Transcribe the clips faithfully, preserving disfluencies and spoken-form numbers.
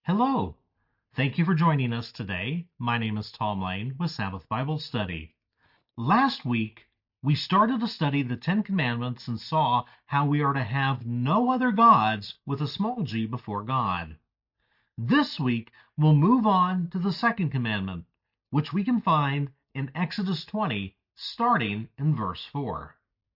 Hello. Thank you for joining us today. My name is Tom Lane with Sabbath Bible Study. Last week, we started to study the Ten Commandments and saw how we are to have no other gods with a small g before God. This week, we'll move on to the second commandment, which we can find in Exodus twenty, starting in verse four.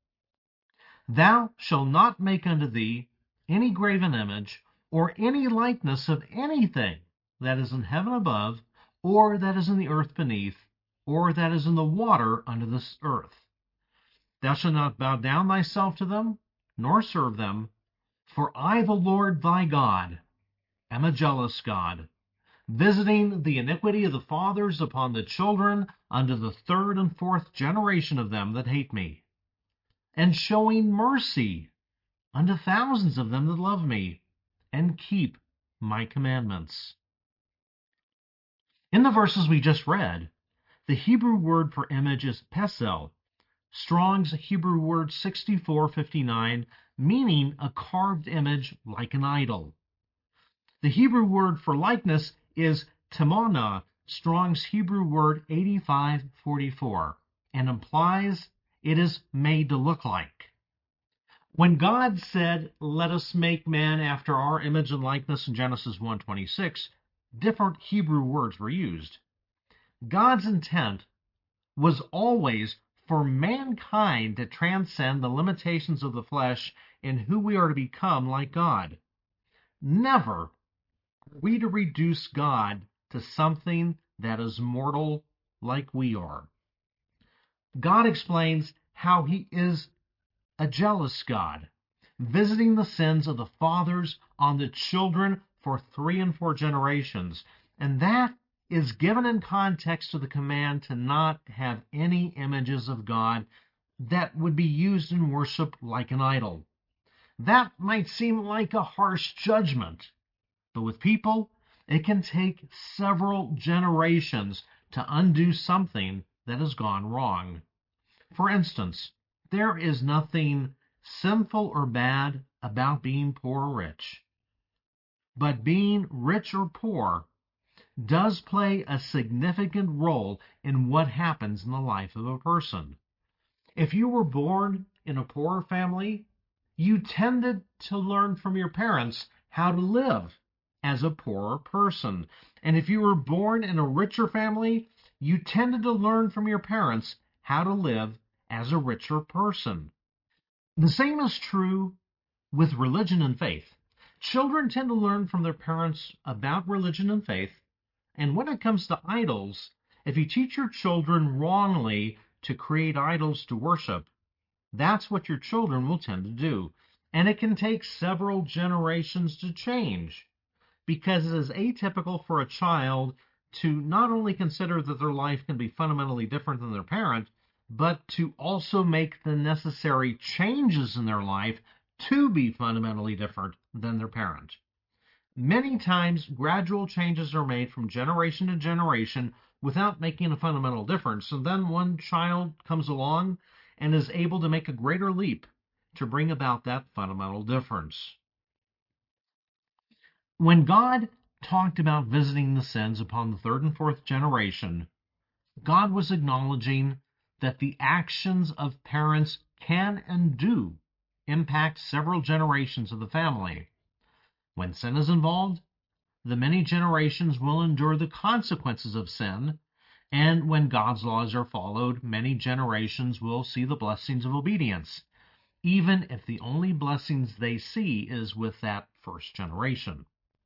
Thou shalt not make unto thee any graven image, or any likeness of anything that is in heaven above, or that is in the earth beneath, or that is in the water under this earth. Thou shalt not bow down thyself to them, nor serve them, for I, the Lord thy God, am a jealous God, visiting the iniquity of the fathers upon the children unto the third and fourth generation of them that hate me, and showing mercy unto thousands of them that love me, and keep my commandments. In the verses we just read, the Hebrew word for image is pesel, Strong's Hebrew word sixty-four fifty-nine, meaning a carved image like an idol. The Hebrew word for likeness is temona, Strong's Hebrew word eighty-five forty-four, and implies it is made to look like. When God said, "Let us make man after our image and likeness" in Genesis one twenty-six, different Hebrew words were used. God's intent was always for mankind to transcend the limitations of the flesh in who we are to become like God. Never are we to reduce God to something that is mortal like we are. God explains how he is a jealous God, visiting the sins of the fathers on the children for three and four generations. And that is given in context to the command to not have any images of God that would be used in worship like an idol. That might seem like a harsh judgment, but with people, it can take several generations to undo something that has gone wrong. For instance, there is nothing sinful or bad about being poor or rich. But being rich or poor does play a significant role in what happens in the life of a person. If you were born in a poor family, you tended to learn from your parents how to live as a poorer person. And if you were born in a richer family, you tended to learn from your parents how to live as a richer person. The same is true with religion and faith. Children tend to learn from their parents about religion and faith, and when it comes to idols, if you teach your children wrongly to create idols to worship, that's what your children will tend to do. And it can take several generations to change, because it is atypical for a child to not only consider that their life can be fundamentally different than their parent, but to also make the necessary changes in their life to be fundamentally different than their parent. Many times, gradual changes are made from generation to generation without making a fundamental difference, and then one child comes along and is able to make a greater leap to bring about that fundamental difference. When God talked about visiting the sins upon the third and fourth generation, God was acknowledging that the actions of parents can and do impact several generations of the family. When sin is involved, the many generations will endure the consequences of sin, and when God's laws are followed, many generations will see the blessings of obedience, even if the only blessings they see is with that first generation.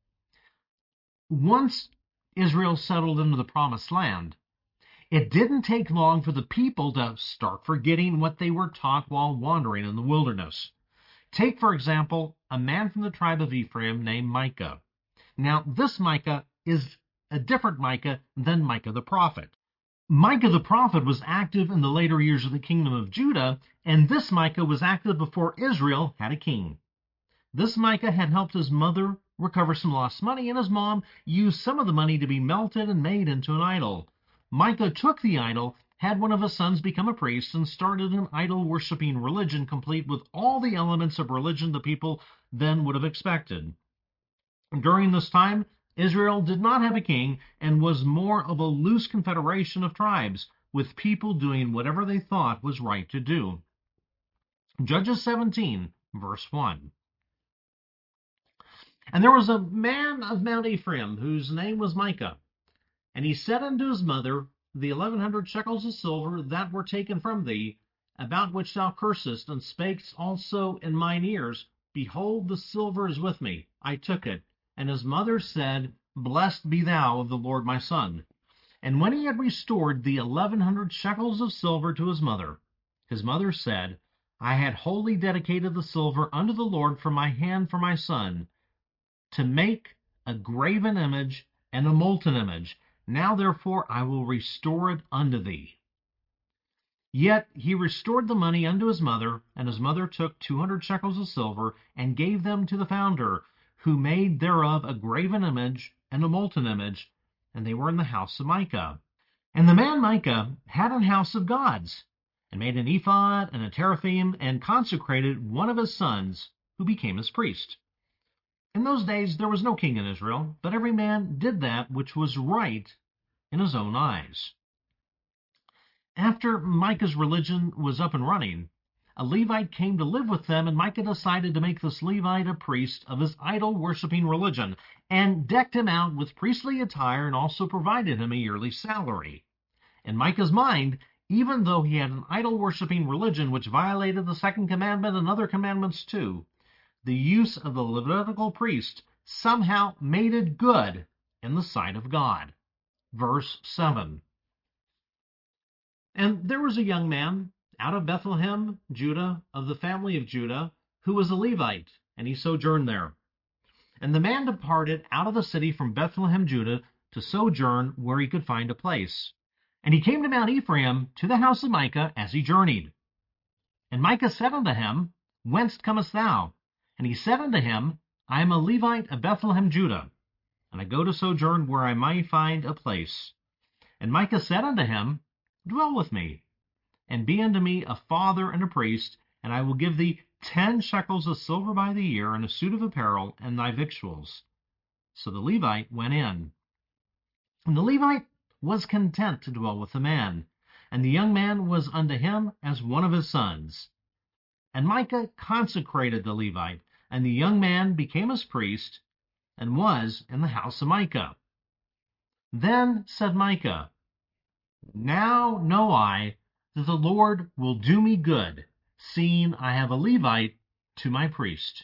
Once Israel settled into the Promised Land, it didn't take long for the people to start forgetting what they were taught while wandering in the wilderness. Take, for example, a man from the tribe of Ephraim named Micah. Now, this Micah is a different Micah than Micah the prophet. Micah the prophet was active in the later years of the kingdom of Judah, and this Micah was active before Israel had a king. This Micah had helped his mother recover some lost money, and his mom used some of the money to be melted and made into an idol. Micah took the idol, had one of his sons become a priest, and started an idol-worshipping religion complete with all the elements of religion the people then would have expected. During this time, Israel did not have a king and was more of a loose confederation of tribes, with people doing whatever they thought was right to do. Judges seventeen, verse one. And there was a man of Mount Ephraim, whose name was Micah. And he said unto his mother, The eleven hundred shekels of silver that were taken from thee, about which thou cursest, and spakest also in mine ears, behold, the silver is with me. I took it. And his mother said, Blessed be thou of the Lord my son. And when he had restored the eleven hundred shekels of silver to his mother, his mother said, I had wholly dedicated the silver unto the Lord from my hand for my son, to make a graven image and a molten image. Now therefore I will restore it unto thee. Yet he restored the money unto his mother, and his mother took two hundred shekels of silver, and gave them to the founder, who made thereof a graven image and a molten image, and they were in the house of Micah. And the man Micah had an house of gods, and made an ephod and a teraphim, and consecrated one of his sons, who became his priest. In those days there was no king in Israel, but every man did that which was right in his own eyes. After Micah's religion was up and running, a Levite came to live with them, and Micah decided to make this Levite a priest of his idol-worshipping religion, and decked him out with priestly attire, and also provided him a yearly salary. In Micah's mind, even though he had an idol-worshipping religion which violated the second commandment and other commandments too, the use of the Levitical priest somehow made it good in the sight of God. Verse seven. And there was a young man out of Bethlehem, Judah, of the family of Judah, who was a Levite, and he sojourned there. And the man departed out of the city from Bethlehem, Judah, to sojourn where he could find a place. And he came to Mount Ephraim, to the house of Micah, as he journeyed. And Micah said unto him, Whence comest thou? And he said unto him, I am a Levite of Bethlehem, Judah, and I go to sojourn where I may find a place. And Micah said unto him, Dwell with me, and be unto me a father and a priest, and I will give thee ten shekels of silver by the year, and a suit of apparel, and thy victuals. So the Levite went in. And the Levite was content to dwell with the man, and the young man was unto him as one of his sons. And Micah consecrated the Levite, and the young man became his priest, and was in the house of Micah. Then said Micah, Now know I that the Lord will do me good, seeing I have a Levite to my priest.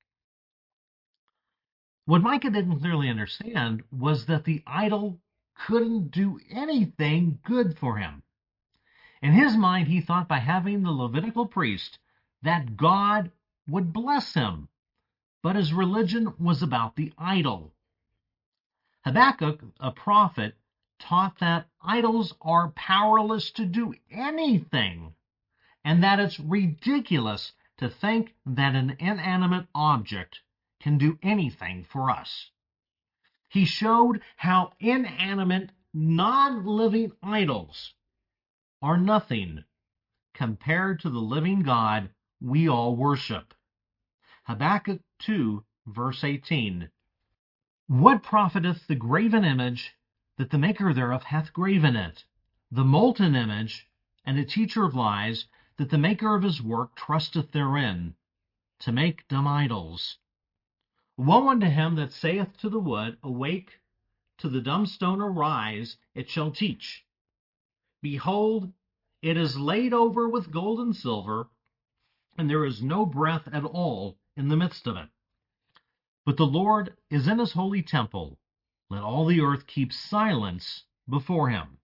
What Micah didn't clearly understand was that the idol couldn't do anything good for him. In his mind, he thought by having the Levitical priest that God would bless him, but his religion was about the idol. Habakkuk, a prophet, taught that idols are powerless to do anything, and that it's ridiculous to think that an inanimate object can do anything for us. He showed how inanimate, non-living idols are nothing compared to the living God we all worship. Habakkuk two, verse eighteen. What profiteth the graven image that the maker thereof hath graven it, the molten image, and a teacher of lies, that the maker of his work trusteth therein, to make dumb idols? Woe unto him that saith to the wood, Awake, to the dumb stone arise, it shall teach. Behold, it is laid over with gold and silver, and there is no breath at all in the midst of it. But the Lord is in his holy temple. Let all the earth keep silence before him.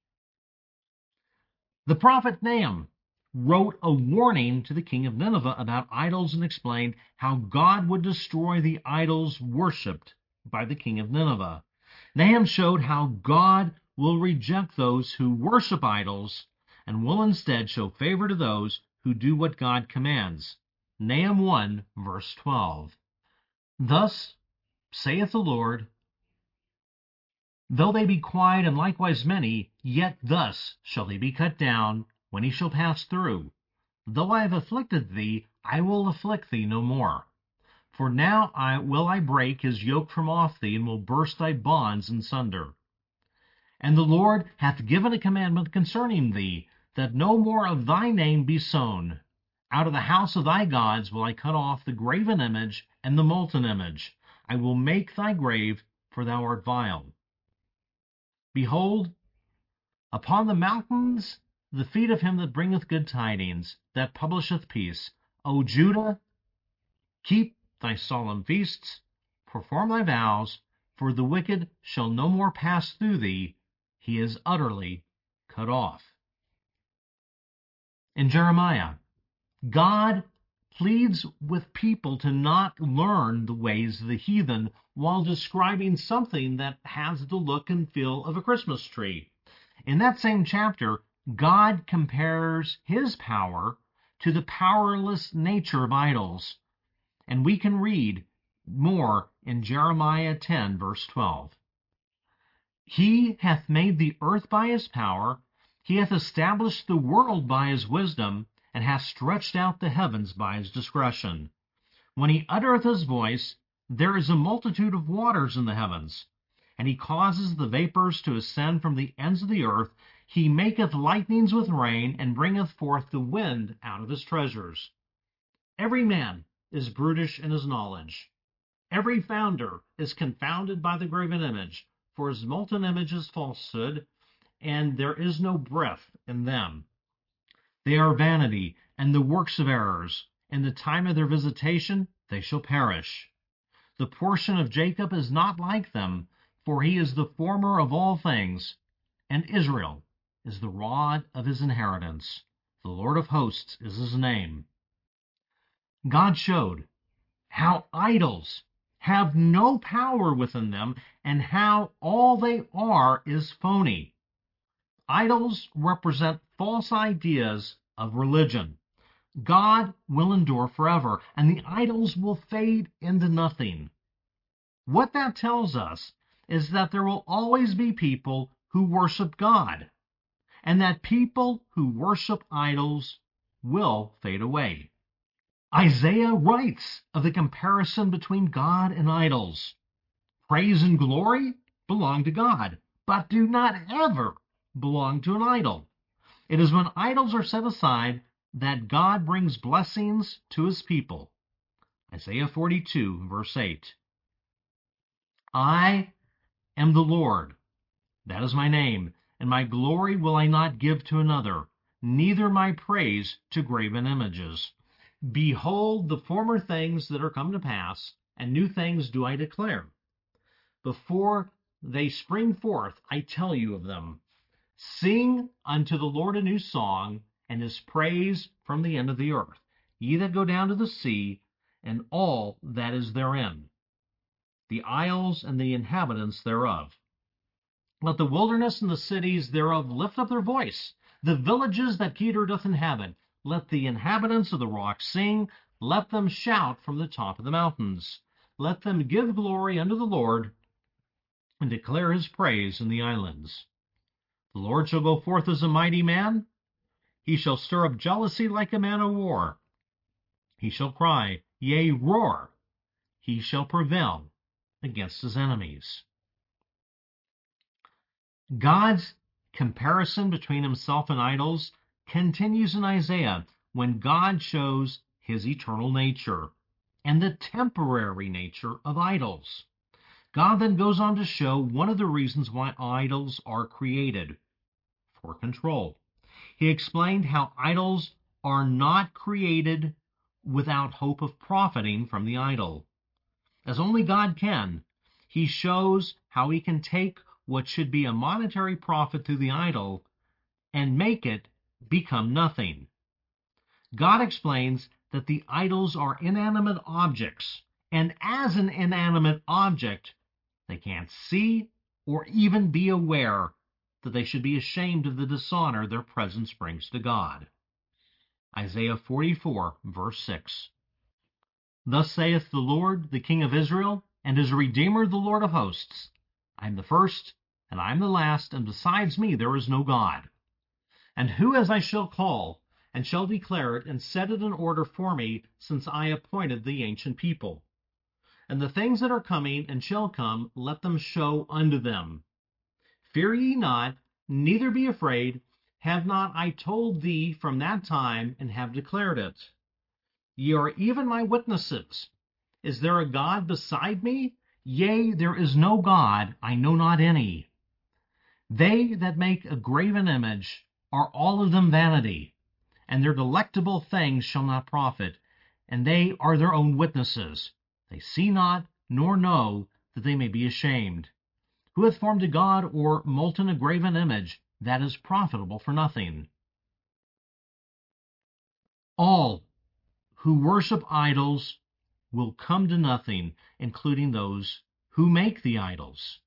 The prophet Nahum wrote a warning to the king of Nineveh about idols and explained how God would destroy the idols worshipped by the king of Nineveh. Nahum showed how God will reject those who worship idols and will instead show favor to those who do what God commands. Nahum one, verse twelve. Thus saith the Lord, Though they be quiet and likewise many, yet thus shall they be cut down when he shall pass through. Though I have afflicted thee, I will afflict thee no more. For now I will I break his yoke from off thee, and will burst thy bonds in sunder. And the Lord hath given a commandment concerning thee, that no more of thy name be sown. Out of the house of thy gods will I cut off the graven image and the molten image. I will make thy grave, for thou art vile. Behold, upon the mountains the feet of him that bringeth good tidings, that publisheth peace. O Judah, keep thy solemn feasts, perform thy vows, for the wicked shall no more pass through thee. He is utterly cut off. In Jeremiah, God pleads with people to not learn the ways of the heathen while describing something that has the look and feel of a Christmas tree. In that same chapter, God compares his power to the powerless nature of idols. And we can read more in Jeremiah ten, verse twelve. He hath made the earth by his power, he hath established the world by his wisdom, and hath stretched out the heavens by his discretion. When he uttereth his voice, there is a multitude of waters in the heavens. And he causes the vapors to ascend from the ends of the earth. He maketh lightnings with rain, and bringeth forth the wind out of his treasures. Every man is brutish in his knowledge. Every founder is confounded by the graven image, for his molten image is falsehood, and there is no breath in them. They are vanity, and the works of errors. In the time of their visitation they shall perish. The portion of Jacob is not like them, for he is the former of all things, and Israel is the rod of his inheritance. The Lord of hosts is his name. God showed how idols have no power within them, and how all they are is phony. Idols represent false ideas of religion. God will endure forever, and the idols will fade into nothing. What that tells us is that there will always be people who worship God, and that people who worship idols will fade away. Isaiah writes of the comparison between God and idols. Praise and glory belong to God, but do not ever belong to an idol. It is when idols are set aside that God brings blessings to his people. Isaiah forty-two, verse eight. I am the Lord, that is my name, and my glory will I not give to another, neither my praise to graven images. Behold the former things that are come to pass, and new things do I declare. Before they spring forth, I tell you of them. Sing unto the Lord a new song, and his praise from the end of the earth, ye that go down to the sea, and all that is therein, the isles and the inhabitants thereof. Let the wilderness and the cities thereof lift up their voice, the villages that Kedar doth inhabit. Let the inhabitants of the rocks sing, let them shout from the top of the mountains. Let them give glory unto the Lord, and declare his praise in the islands. The Lord shall go forth as a mighty man. He shall stir up jealousy like a man of war. He shall cry, yea, roar. He shall prevail against his enemies. God's comparison between himself and idols continues in Isaiah when God shows his eternal nature and the temporary nature of idols. God then goes on to show one of the reasons why idols are created: for control. He explained how idols are not created without hope of profiting from the idol. As only God can, he shows how he can take what should be a monetary profit through the idol and make it become nothing. God explains that the idols are inanimate objects, and as an inanimate object, they can't see or even be aware that they should be ashamed of the dishonor their presence brings to God. Isaiah forty-four, verse six. Thus saith the Lord, the King of Israel, and his Redeemer, the Lord of hosts, I am the first, and I am the last, and besides me there is no God. And who as I shall call, and shall declare it, and set it in order for me, since I appointed the ancient people? And the things that are coming and shall come, let them show unto them. Fear ye not, neither be afraid. Have not I told thee from that time, and have declared it? Ye are even my witnesses. Is there a God beside me? Yea, there is no God, I know not any. They that make a graven image are all of them vanity, and their delectable things shall not profit, and they are their own witnesses. They see not, nor know, that they may be ashamed. Who hath formed a god or molten a graven image that is profitable for nothing? All who worship idols will come to nothing, including those who make the idols.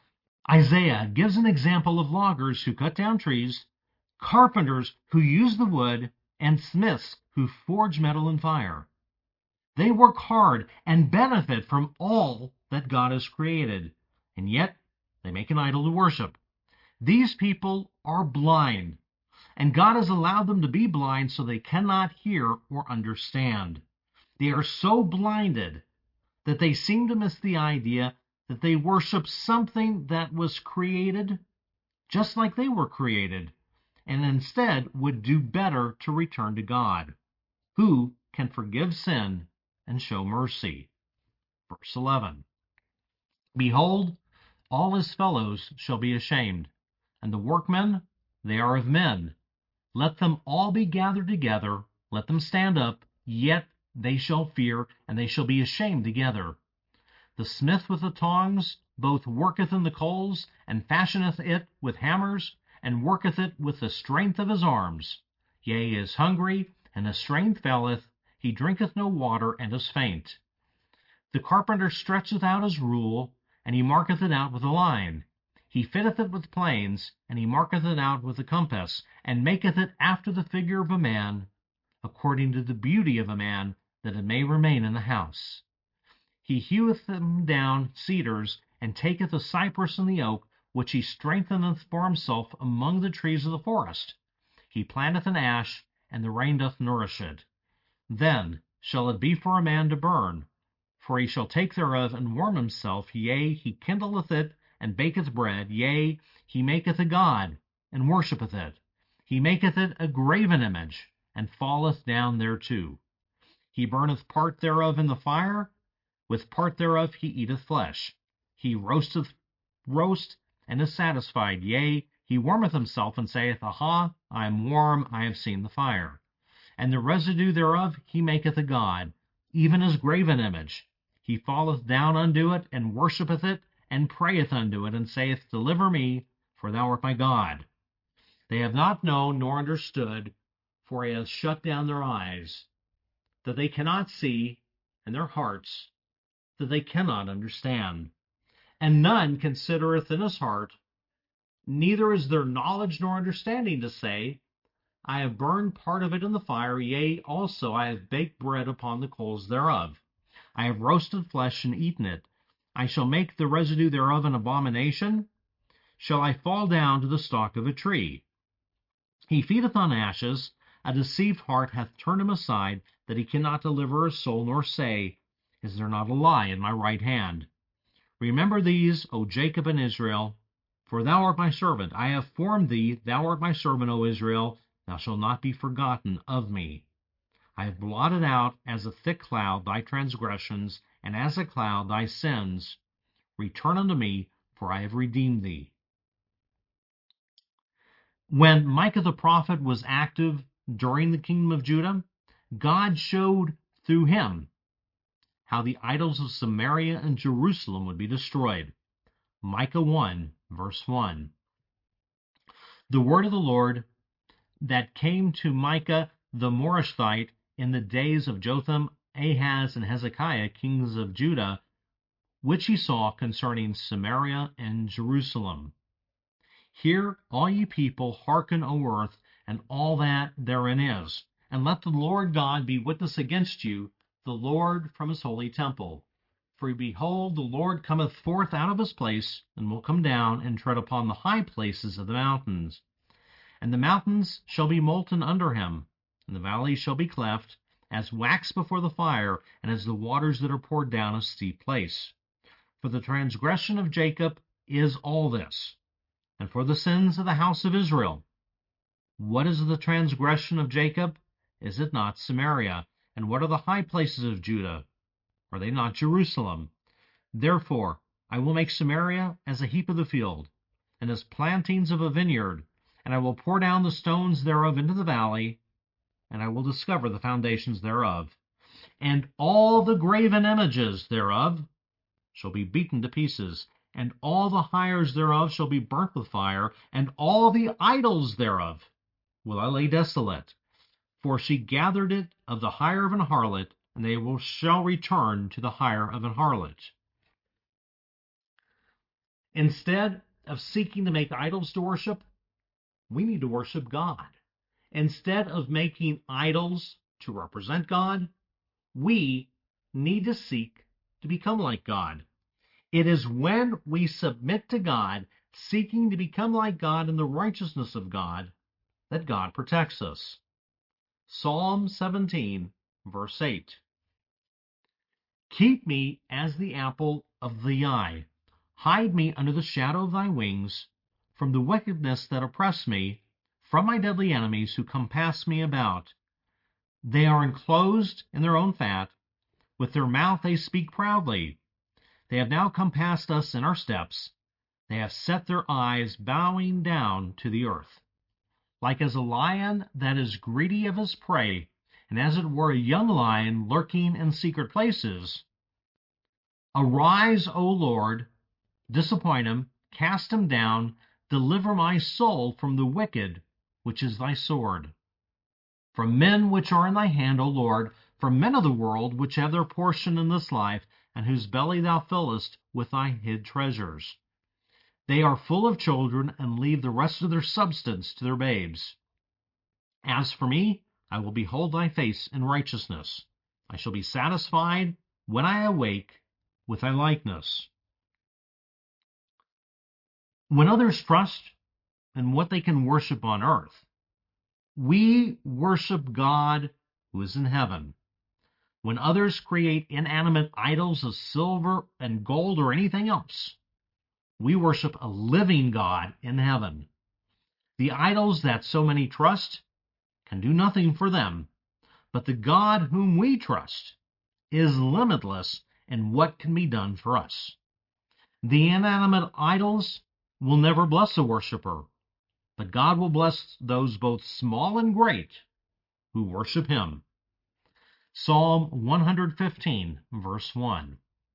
Isaiah gives an example of loggers who cut down trees, carpenters who use the wood, and smiths who forge metal in fire. They work hard and benefit from all that God has created, and yet they make an idol to worship. These people are blind, and God has allowed them to be blind so they cannot hear or understand. They are so blinded that they seem to miss the idea that they worship something that was created just like they were created, and instead would do better to return to God, who can forgive sin and show mercy. Verse eleven. Behold, all his fellows shall be ashamed, and the workmen, they are of men. Let them all be gathered together, let them stand up, yet they shall fear, and they shall be ashamed together. The smith with the tongs both worketh in the coals, and fashioneth it with hammers, and worketh it with the strength of his arms. Yea, he is hungry, and his strength faileth, he drinketh no water, and is faint. The carpenter stretcheth out his rule, and he marketh it out with a line. He fitteth it with planes, and he marketh it out with a compass, and maketh it after the figure of a man, according to the beauty of a man, that it may remain in the house. He heweth them down cedars, and taketh the cypress and the oak, which he strengtheneth for himself among the trees of the forest. He planteth an ash, and the rain doth nourish it. Then shall it be for a man to burn, for he shall take thereof and warm himself. Yea, he kindleth it, and baketh bread. Yea, he maketh a god, and worshippeth it. He maketh it a graven image, and falleth down thereto. He burneth part thereof in the fire, with part thereof he eateth flesh. He roasteth roast, and is satisfied. Yea, he warmeth himself, and saith, Aha, I am warm, I have seen the fire. And the residue thereof he maketh a god, even his graven image. He falleth down unto it, and worshippeth it, and prayeth unto it, and saith, Deliver me, for thou art my God. They have not known nor understood, for he hath shut down their eyes, that they cannot see, and their hearts, that they cannot understand. And none considereth in his heart, neither is there knowledge nor understanding to say, I have burned part of it in the fire, yea, also I have baked bread upon the coals thereof. I have roasted flesh and eaten it. I shall make the residue thereof an abomination. Shall I fall down to the stalk of a tree? He feedeth on ashes. A deceived heart hath turned him aside, that he cannot deliver his soul, nor say, Is there not a lie in my right hand? Remember these, O Jacob and Israel, for thou art my servant. I have formed thee, thou art my servant, O Israel. Thou shalt not be forgotten of me. I have blotted out as a thick cloud thy transgressions, and as a cloud thy sins. Return unto me, for I have redeemed thee. When Micah the prophet was active during the kingdom of Judah, God showed through him how the idols of Samaria and Jerusalem would be destroyed. Micah one, verse one. The word of the Lord that came to Micah the Morashthite in the days of Jotham, Ahaz, and Hezekiah, kings of Judah, which he saw concerning Samaria and Jerusalem. Hear, all ye people, hearken, O earth, and all that therein is, and let the Lord God be witness against you, the Lord from his holy temple. For behold, the Lord cometh forth out of his place, and will come down and tread upon the high places of the mountains. And the mountains shall be molten under him, and the valleys shall be cleft, as wax before the fire, and as the waters that are poured down a steep place. For the transgression of Jacob is all this, and for the sins of the house of Israel. What is the transgression of Jacob? Is it not Samaria? And what are the high places of Judah? Are they not Jerusalem? Therefore I will make Samaria as a heap of the field, and as plantings of a vineyard, and I will pour down the stones thereof into the valley, and I will discover the foundations thereof. And all the graven images thereof shall be beaten to pieces, and all the hires thereof shall be burnt with fire, and all the idols thereof will I lay desolate. For she gathered it of the hire of an harlot, and they will shall return to the hire of an harlot. Instead of seeking to make idols to worship, we need to worship God. Instead of making idols to represent God, we need to seek to become like God. It is when we submit to God, seeking to become like God in the righteousness of God, that God protects us. Psalm seventeen, verse eight. Keep me as the apple of the eye. Hide me under the shadow of thy wings, from the wickedness that oppress me, from my deadly enemies who compass me about. They are enclosed in their own fat. With their mouth they speak proudly. They have now compassed us in our steps. They have set their eyes bowing down to the earth. Like as a lion that is greedy of his prey, and as it were a young lion lurking in secret places. Arise, O Lord, disappoint him, cast him down, deliver my soul from the wicked, which is thy sword. From men which are in thy hand, O Lord, from men of the world, which have their portion in this life, and whose belly thou fillest with thy hid treasures. They are full of children, and leave the rest of their substance to their babes. As for me, I will behold thy face in righteousness. I shall be satisfied when I awake with thy likeness. When others trust in what they can worship on earth, we worship God who is in heaven. When others create inanimate idols of silver and gold or anything else, we worship a living God in heaven. The idols that so many trust can do nothing for them, but the God whom we trust is limitless in what can be done for us. The inanimate idols will never bless a worshiper, but God will bless those both small and great who worship him. Psalm one fifteen, verse one.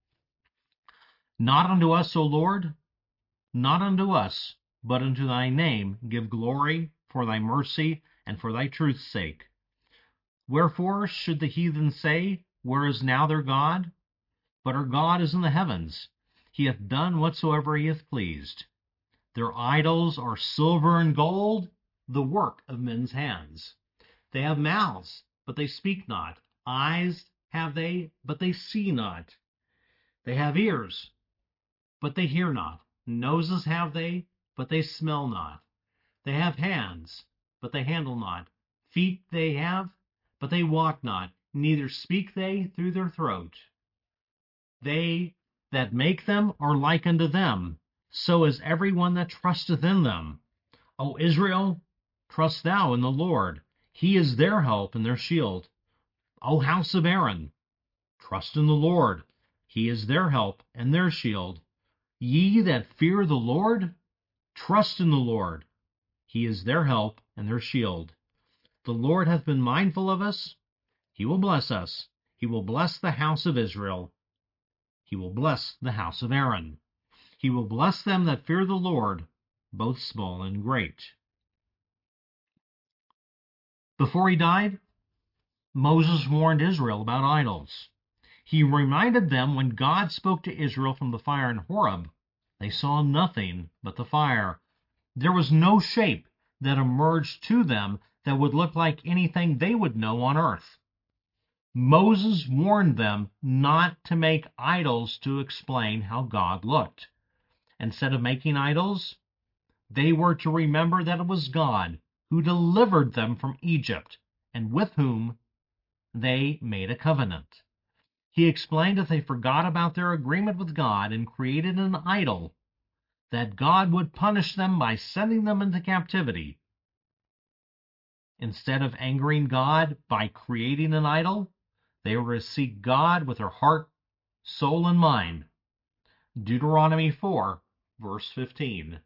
Not unto us, O Lord, not unto us, but unto thy name give glory for thy mercy and for thy truth's sake. Wherefore should the heathen say, where is now their God? But our God is in the heavens. He hath done whatsoever he hath pleased. Their idols are silver and gold, the work of men's hands. They have mouths, but they speak not. Eyes have they, but they see not. They have ears, but they hear not. Noses have they, but they smell not. They have hands, but they handle not. Feet they have, but they walk not. Neither speak they through their throat. They that make them are like unto them. So is every one that trusteth in them. O Israel, trust thou in the Lord. He is their help and their shield. O house of Aaron, trust in the Lord. He is their help and their shield. Ye that fear the Lord, trust in the Lord. He is their help and their shield. The Lord hath been mindful of us. He will bless us. He will bless the house of Israel. He will bless the house of Aaron. He will bless them that fear the Lord, both small and great. Before he died, Moses warned Israel about idols. He reminded them when God spoke to Israel from the fire in Horeb, they saw nothing but the fire. There was no shape that emerged to them that would look like anything they would know on earth. Moses warned them not to make idols to explain how God looked. Instead of making idols, they were to remember that it was God who delivered them from Egypt, and with whom they made a covenant. He explained that they forgot about their agreement with God and created an idol, that God would punish them by sending them into captivity. Instead of angering God by creating an idol, they were to seek God with their heart, soul, and mind. Deuteronomy four, verse fifteen.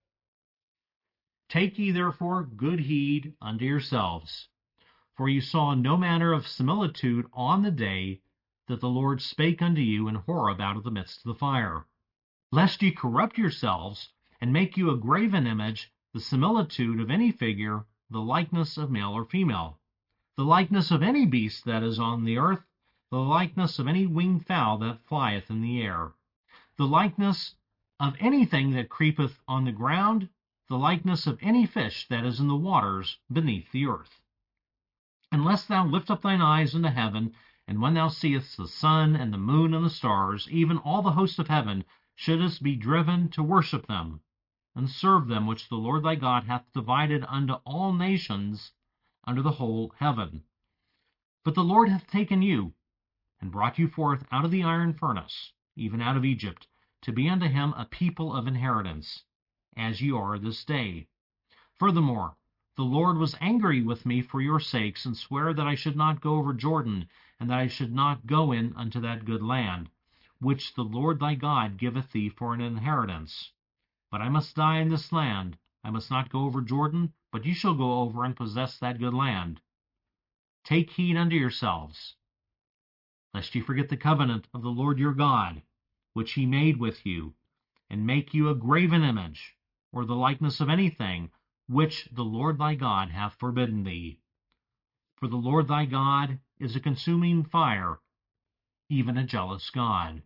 Take ye therefore good heed unto yourselves, for you saw no manner of similitude on the day that the Lord spake unto you in Horeb out of the midst of the fire, lest ye corrupt yourselves, and make you a graven image, the similitude of any figure, the likeness of male or female, the likeness of any beast that is on the earth, the likeness of any winged fowl that flieth in the air, the likeness of anything that creepeth on the ground, the likeness of any fish that is in the waters beneath the earth. Unless thou lift up thine eyes into heaven, and when thou seest the sun and the moon and the stars, even all the host of heaven, shouldest be driven to worship them, and serve them which the Lord thy God hath divided unto all nations under the whole heaven. But the Lord hath taken you, and brought you forth out of the iron furnace, even out of Egypt, to be unto him a people of inheritance, as ye are this day. Furthermore, the Lord was angry with me for your sakes, and sware that I should not go over Jordan, and that I should not go in unto that good land, which the Lord thy God giveth thee for an inheritance. But I must die in this land. I must not go over Jordan, but ye shall go over and possess that good land. Take heed unto yourselves, lest ye forget the covenant of the Lord your God, which he made with you, and make you a graven image, or the likeness of anything, which the Lord thy God hath forbidden thee. For the Lord thy God is a consuming fire, even a jealous God.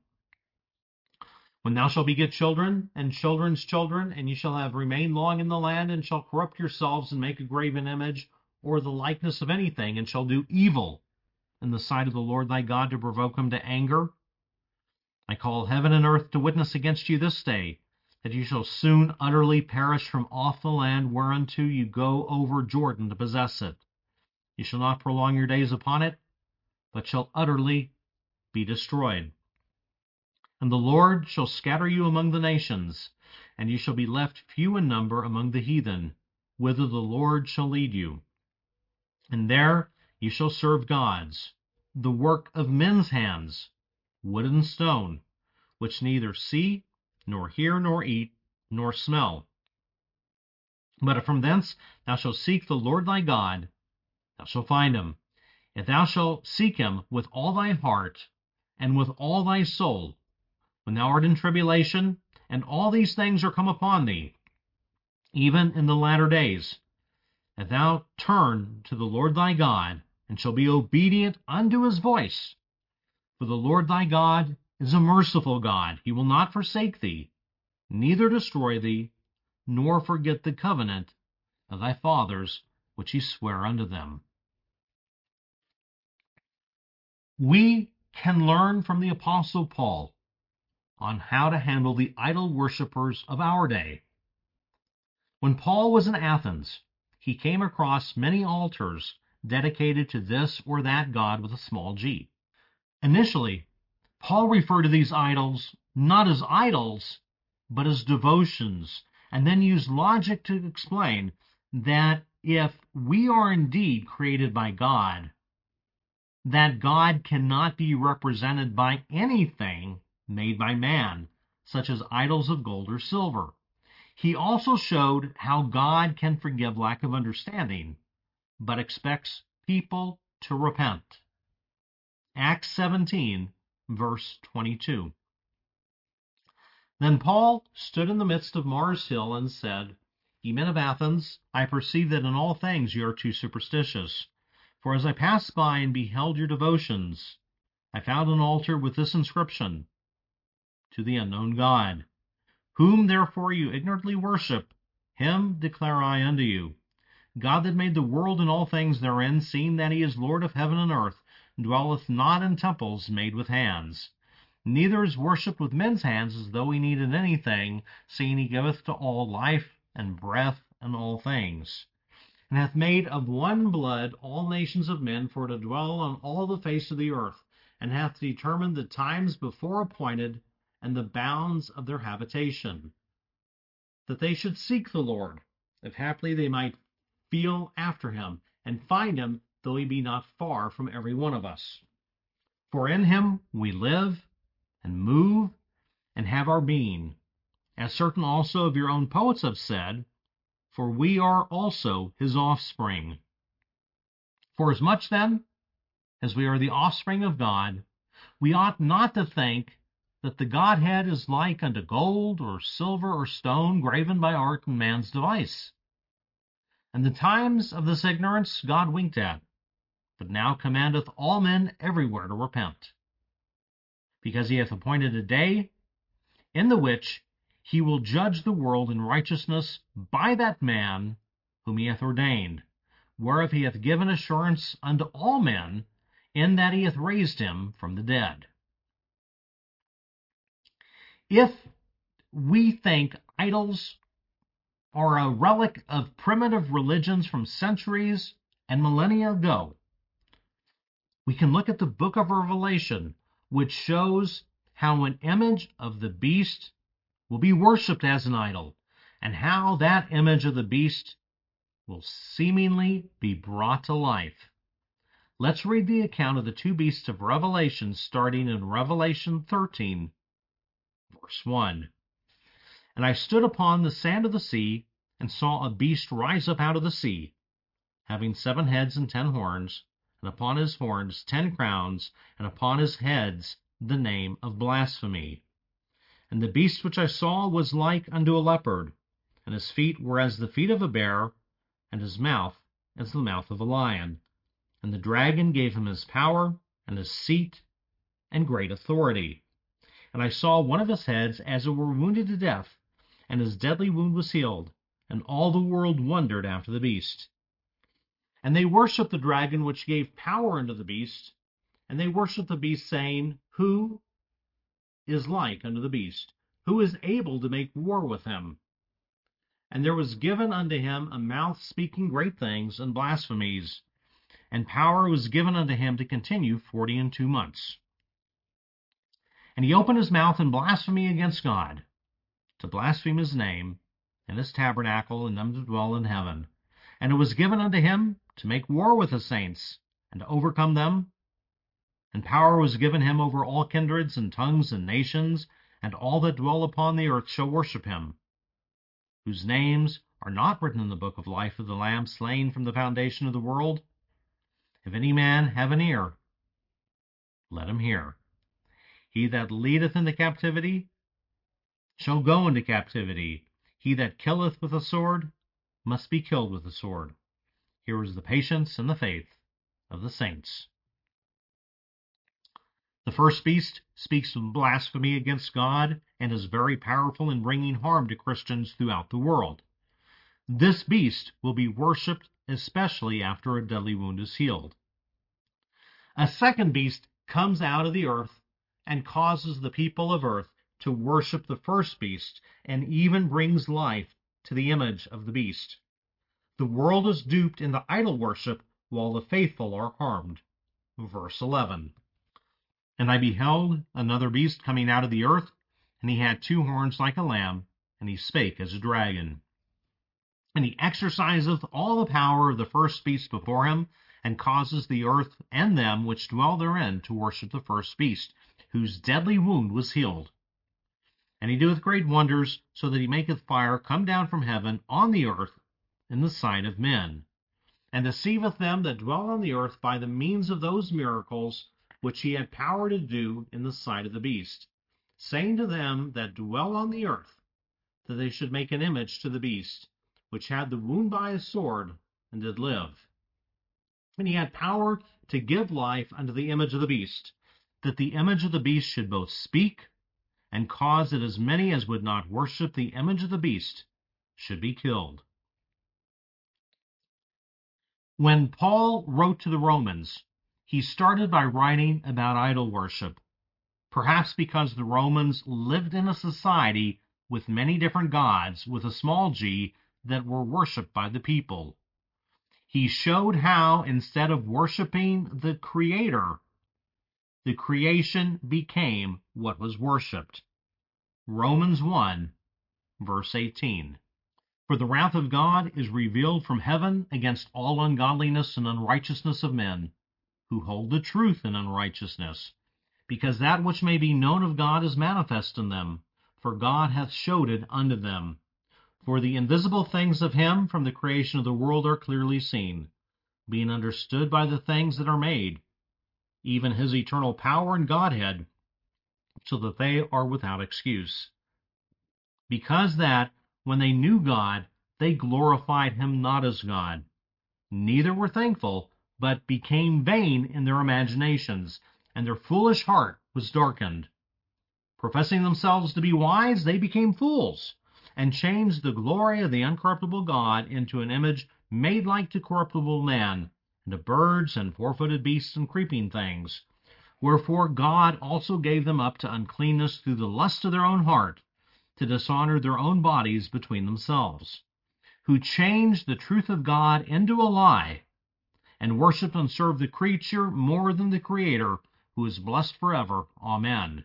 When thou shalt beget children, and children's children, and ye shall have remained long in the land, and shall corrupt yourselves, and make a graven image, or the likeness of anything, and shall do evil in the sight of the Lord thy God, to provoke him to anger, I call heaven and earth to witness against you this day, that you shall soon utterly perish from off the land whereunto you go over Jordan to possess it. You shall not prolong your days upon it, but shall utterly be destroyed. And the Lord shall scatter you among the nations, and you shall be left few in number among the heathen, whither the Lord shall lead you. And there you shall serve gods, the work of men's hands, wood and stone, which neither see, nor hear, nor eat, nor smell. But if from thence thou shalt seek the Lord thy God, thou shalt find him, if thou shalt seek him with all thy heart, and with all thy soul, when thou art in tribulation, and all these things are come upon thee, even in the latter days, if thou turn to the Lord thy God, and shall be obedient unto his voice. For the Lord thy God is a merciful God. He will not forsake thee, neither destroy thee, nor forget the covenant of thy fathers, which he sware unto them. We can learn from the Apostle Paul on how to handle the idol worshippers of our day. When Paul was in Athens, he came across many altars dedicated to this or that god with a small g. Initially, Paul referred to these idols not as idols, but as devotions, and then used logic to explain that if we are indeed created by God, that God cannot be represented by anything made by man, such as idols of gold or silver. He also showed how God can forgive lack of understanding, but expects people to repent. Acts seventeen, verse twenty-two. Then Paul stood in the midst of Mars Hill and said, Ye men of Athens, I perceive that in all things ye are too superstitious. For as I passed by and beheld your devotions, I found an altar with this inscription, To the unknown God. Whom therefore you ignorantly worship, him declare I unto you. God that made the world and all things therein, seeing that he is Lord of heaven and earth, dwelleth not in temples made with hands, neither is worshipped with men's hands as though he needed anything, seeing he giveth to all life and breath and all things. and hath made of one blood all nations of men for to dwell on all the face of the earth, and hath determined the times before appointed, and the bounds of their habitation, that they should seek the Lord, if haply they might feel after him, and find him, though he be not far from every one of us. For in him we live, and move, and have our being, as certain also of your own poets have said, for we are also his offspring. Forasmuch then as we are the offspring of God, we ought not to think that the Godhead is like unto gold, or silver, or stone, graven by art and man's device. And the times of this ignorance God winked at, but now commandeth all men everywhere to repent, because he hath appointed a day in the which he will judge the world in righteousness by that man whom he hath ordained, whereof he hath given assurance unto all men, in that he hath raised him from the dead. If we think idols are a relic of primitive religions from centuries and millennia ago, we can look at the book of Revelation, which shows how an image of the beast will be worshipped as an idol, and how that image of the beast will seemingly be brought to life. Let's read the account of the two beasts of Revelation, starting in Revelation thirteen, verse one. And I stood upon the sand of the sea, and saw a beast rise up out of the sea, having seven heads and ten horns, and upon his horns ten crowns, and upon his heads the name of blasphemy. And the beast which I saw was like unto a leopard, and his feet were as the feet of a bear, and his mouth as the mouth of a lion. And the dragon gave him his power, and his seat, and great authority. And I saw one of his heads as it were wounded to death, and his deadly wound was healed, and all the world wondered after the beast. And they worshipped the dragon which gave power unto the beast, and they worshipped the beast, saying, Who is like unto the beast? Who is able to make war with him? And there was given unto him a mouth speaking great things and blasphemies, and power was given unto him to continue forty and two months. And he opened his mouth in blasphemy against God, to blaspheme his name, and his tabernacle, and them that dwell in heaven. And it was given unto him to make war with the saints, and to overcome them. And power was given him over all kindreds, and tongues, and nations, and all that dwell upon the earth shall worship him, whose names are not written in the book of life of the Lamb slain from the foundation of the world. If any man have an ear, let him hear. He that leadeth into captivity shall go into captivity. He that killeth with a sword must be killed with a sword. Here is the patience and the faith of the saints. The first beast speaks of blasphemy against God and is very powerful in bringing harm to Christians throughout the world. This beast will be worshipped especially after a deadly wound is healed. A second beast comes out of the earth and causes the people of earth to worship the first beast, and even brings life to the image of the beast. The world is duped into idol worship, while the faithful are harmed. Verse eleven. And I beheld another beast coming out of the earth, and he had two horns like a lamb, and he spake as a dragon. And he exerciseth all the power of the first beast before him, and causes the earth and them which dwell therein to worship the first beast, whose deadly wound was healed. And he doeth great wonders, so that he maketh fire come down from heaven on the earth in the sight of men, and deceiveth them that dwell on the earth by the means of those miracles which he had power to do in the sight of the beast, saying to them that dwell on the earth, that they should make an image to the beast, which had the wound by a sword, and did live. And he had power to give life unto the image of the beast, that the image of the beast should both speak, and cause that as many as would not worship the image of the beast should be killed. When Paul wrote to the Romans, he started by writing about idol worship, perhaps because the Romans lived in a society with many different gods, with a small g, that were worshipped by the people. He showed how, instead of worshiping the Creator, the creation became what was worshipped. Romans one, verse eighteen. For the wrath of God is revealed from heaven against all ungodliness and unrighteousness of men, who hold the truth in unrighteousness, because that which may be known of God is manifest in them, for God hath showed it unto them. For the invisible things of him from the creation of the world are clearly seen, being understood by the things that are made, even his eternal power and Godhead, so that they are without excuse. Because that, when they knew God, they glorified him not as God, neither were thankful, but became vain in their imaginations, and their foolish heart was darkened. Professing themselves to be wise, they became fools, and changed the glory of the uncorruptible God into an image made like to corruptible man, and to birds and four-footed beasts and creeping things. Wherefore God also gave them up to uncleanness through the lust of their own heart, to dishonor their own bodies between themselves, who changed the truth of God into a lie, and worshiped and served the creature more than the Creator, who is blessed forever. Amen.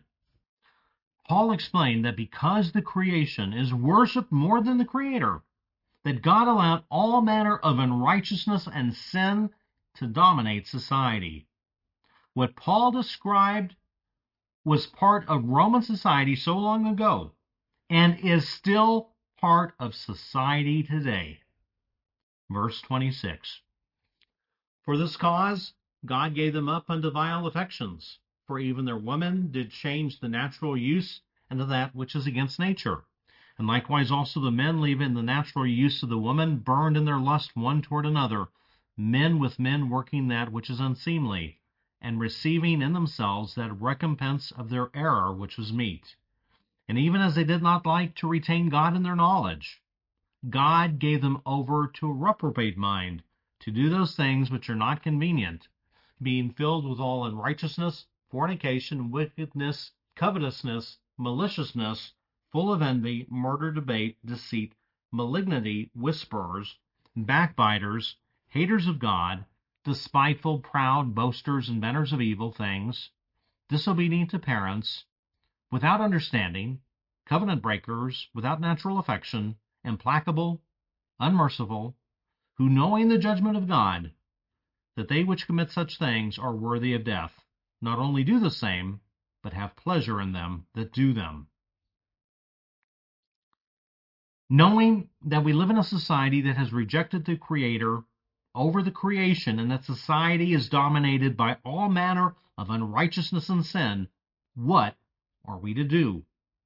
Paul explained that because the creation is worshipped more than the Creator, that God allowed all manner of unrighteousness and sin to dominate society. What Paul described was part of Roman society so long ago, and is still part of society today. Verse twenty-six. For this cause God gave them up unto vile affections, for even their women did change the natural use into that which is against nature. And likewise also the men, leaving the natural use of the woman, burned in their lust one toward another, men with men working that which is unseemly, and receiving in themselves that recompense of their error which was meet. And even as they did not like to retain God in their knowledge, God gave them over to a reprobate mind, to do those things which are not convenient, being filled with all unrighteousness, fornication, wickedness, covetousness, maliciousness, full of envy, murder, debate, deceit, malignity, whisperers, backbiters, haters of God, despiteful, proud, boasters, inventors of evil things, disobedient to parents, without understanding, covenant breakers, without natural affection, implacable, unmerciful, who knowing the judgment of God, that they which commit such things are worthy of death, not only do the same, but have pleasure in them that do them. Knowing that we live in a society that has rejected the Creator over the creation, and that society is dominated by all manner of unrighteousness and sin, what are we to do?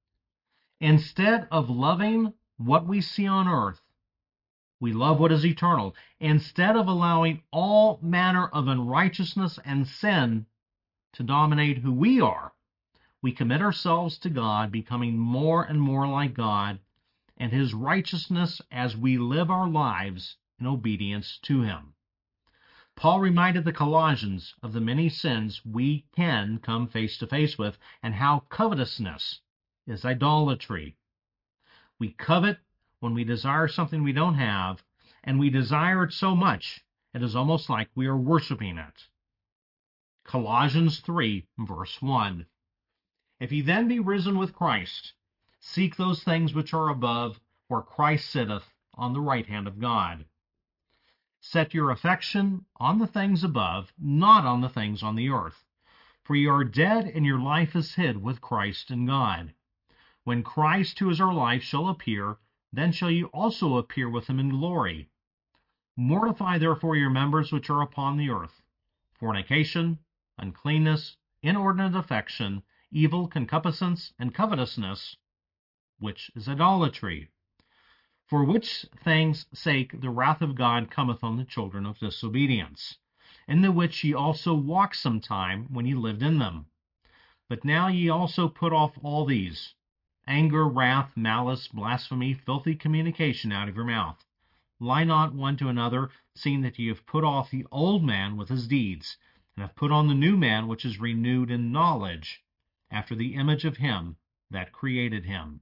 Instead of loving what we see on earth, we love what is eternal. Instead of allowing all manner of unrighteousness and sin to dominate who we are, we commit ourselves to God, becoming more and more like God and His righteousness as we live our lives in obedience to Him. Paul reminded the Colossians of the many sins we can come face to face with, and how covetousness is idolatry. We covet when we desire something we don't have, and we desire it so much it is almost like we are worshiping it. Colossians three, verse one. If ye then be risen with Christ, seek those things which are above, where Christ sitteth on the right hand of God. Set your affection on the things above, not on the things on the earth. For ye are dead, and your life is hid with Christ in God. When Christ, who is our life, shall appear, then shall ye also appear with him in glory. Mortify therefore your members which are upon the earth: fornication, uncleanness, inordinate affection, evil concupiscence, and covetousness, which is idolatry. For which things' sake the wrath of God cometh on the children of disobedience, in the which ye also walked sometime when ye lived in them. But now ye also put off all these: anger, wrath, malice, blasphemy, filthy communication out of your mouth. Lie not one to another, seeing that ye have put off the old man with his deeds, and have put on the new man, which is renewed in knowledge, after the image of him that created him.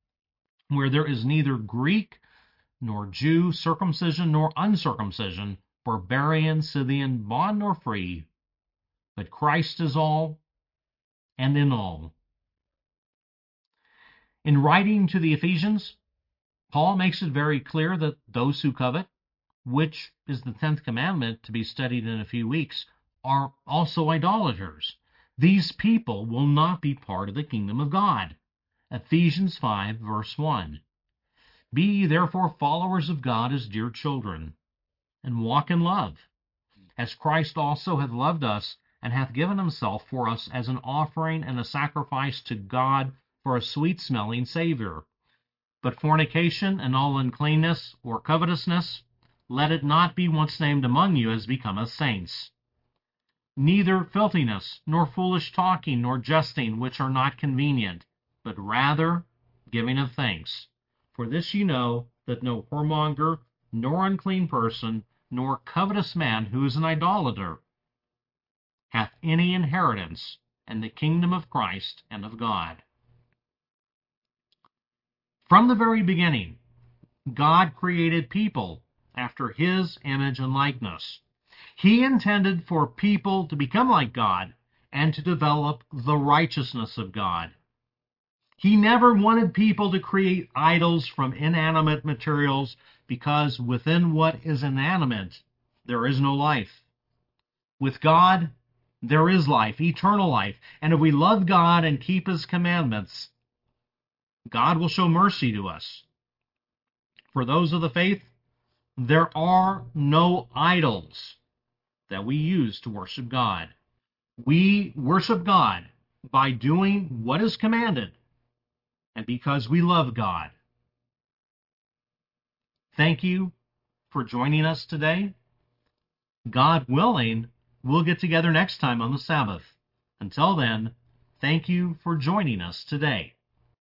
Where there is neither Greek nor Jew, circumcision nor uncircumcision, barbarian, Scythian, bond nor free, but Christ is all and in all. In writing to the Ephesians, Paul makes it very clear that those who covet, which is the tenth commandment to be studied in a few weeks, are also idolaters. These people will not be part of the kingdom of God. Ephesians five, verse one. Be ye therefore followers of God as dear children, and walk in love, as Christ also hath loved us, and hath given himself for us as an offering and a sacrifice to God for a sweet-smelling Savior. But fornication and all uncleanness or covetousness, let it not be once named among you as becometh saints. Neither filthiness, nor foolish talking, nor jesting, which are not convenient, but rather giving of thanks. For this ye know, that no whoremonger, nor unclean person, nor covetous man who is an idolater, hath any inheritance in the kingdom of Christ and of God. From the very beginning, God created people after his image and likeness. He intended for people to become like God and to develop the righteousness of God. He never wanted people to create idols from inanimate materials, because within what is inanimate, there is no life. With God, there is life, eternal life. And if we love God and keep his commandments, God will show mercy to us. For those of the faith, there are no idols that we use to worship God. We worship God by doing what is commanded, and because we love God. Thank you for joining us today. God willing, we'll get together next time on the Sabbath. Until then, thank you for joining us today.